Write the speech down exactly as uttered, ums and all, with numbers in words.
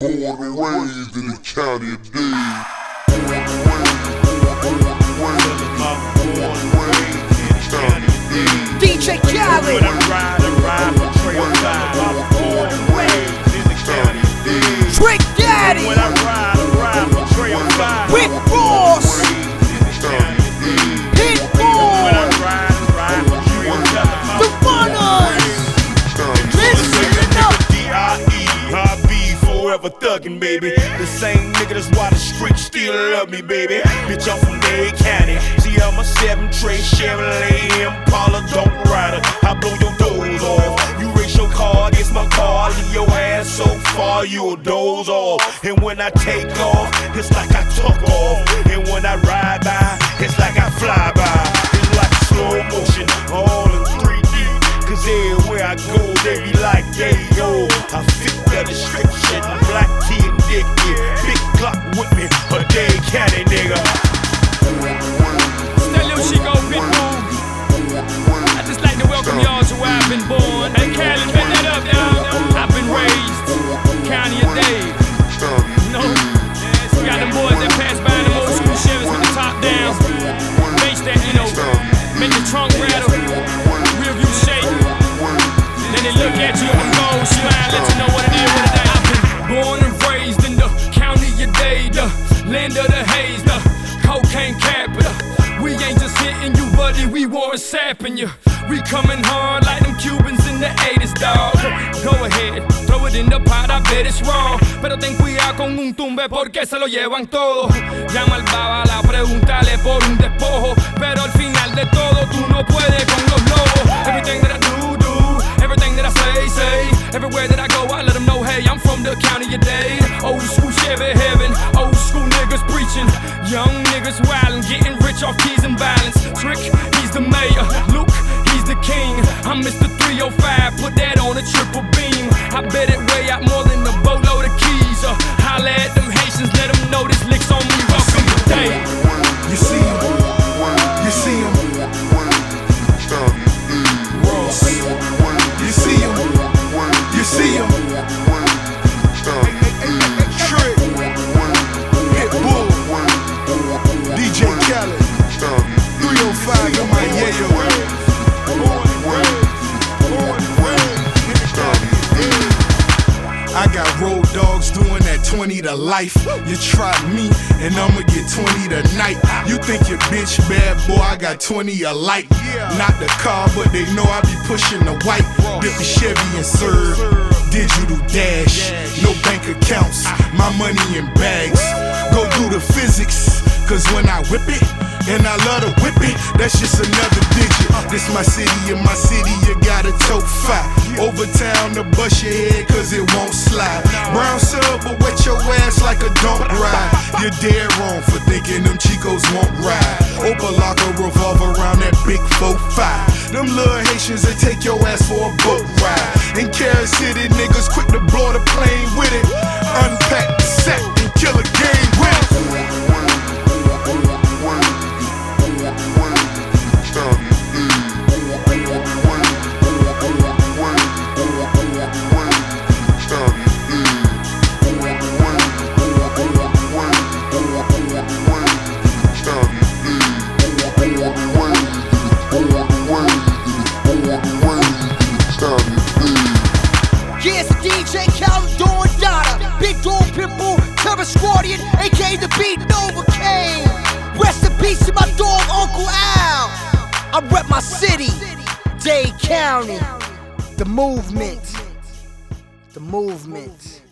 Born and raised in the county of Dade. Born and raised in the county of Dade. D J Khaled. When I ride, I ride for Trail five. I'm born and raised in the county of Dade. Trick Daddy. When I ride, I ride for Trail five. Rick Ross. Hit Boy. When I ride, I ride for Trail five. The Runners. Listen up. D I E, I be forever thuggin', baby. The same nigga that's why the streets still love me, baby. Bitch, I'm from Dade County. See, I'm a seven tray Chevrolet Impala Don't Rider. I blow your doors off. You race your car against my car, leave your ass so far you'll doze off. And when I take off, it's like I took off. And when I ride by, it's like I fly by. It's like slow motion, all in three D. Cause everywhere I go, they be like, there you go. I fit the description, black tee and dicky. Big clock with me, a Dade County nigga. That little Chico Pitbull. I just like to welcome y'all to where I've been born. Hey, Cali, bet that up, y'all. I've been raised, county of Dade. You know, we got them boys that pass by in them old school Chevys with the top down. Bass that, you know, make the trunk rattle, rear view shake. Then they look at you and go smile, let you know what it is, what it ain't. I've been born and raised in the county of Dade, the land of the haze, the cocaine capital. We ain't just hitting you, buddy, we war sapping you. We coming hard like them Cubans in the eighties, dog. Go ahead, throw it in the pot, I bet it's wrong. Pero ten cuidado con un tumbe porque se lo llevan todo. Llama al babala, pregúntale por un despojo. Pero al final de todo, tú no puedes con los lobos. Everything that I do, do. Everything that I say, say. Everywhere that I go, I let them know, hey, I'm from the county of Dade. Old school Chevy heaven, old school niggas preaching. Young niggas wildin', getting rich off keys and balance. Trick, he's the mayor. Luke, he's the king. I'm Mister three oh five, put that on a triple beam. I bet it weigh out more than a boatload of keys. Uh, holla at them Haitians, let them know this lick's on me. Welcome to Dade. You see him, you see him, Ross. You see him, you see him, Trick, Pitbull, D J Khaled, three oh five in my yayo. I got road dogs doing that twenty to life. You try me, and I'ma get twenty tonight. You think your bitch bad, boy, I got twenty alike. Not the car, but they know I be pushing the white. Dip the Chevy and serve, digital dash. No bank accounts, my money in bags. Go do the physics, cause when I whip it, and I love to whip it, that's just another digit. This my city, in my city you gotta tote five. Over town to bust your head cause it won't slide. Brown sub but wet your ass like a don't ride. You're dead wrong for thinking them Chicos won't ride. Opal lock a revolver around that big four five. Them little Haitians that take your ass for a boat ride. In Carol City niggas quick to blow the plane with it. Unpack the sack and kill a game with it. Yes, D J Khaled, Dawn Dada, Big Dog Pitbull, Terror Squadian, aka the Beat Novocaine. Rest in peace to my dog, Uncle Al. I rep my city, Dade County. The movement. The movement.